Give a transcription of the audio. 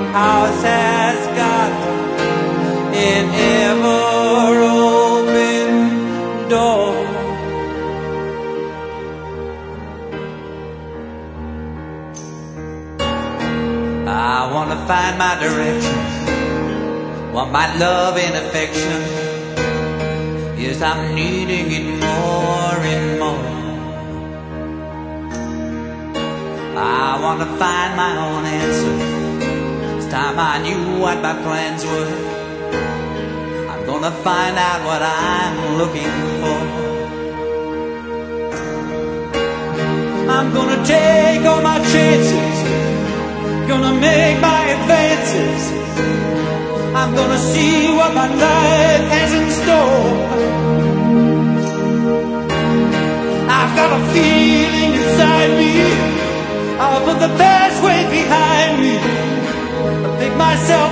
house has got an ever open door. I want to find my direction, want my love and affection. Yes, I'm needing it more and more. I want to find my own answer. This time I knew what my plans were. I'm gonna find out what I'm looking for. I'm gonna take all my chances, gonna make my advances. I'm gonna see what my life has in store. I've got a feeling inside me, I'll put the past way behind me, pick myself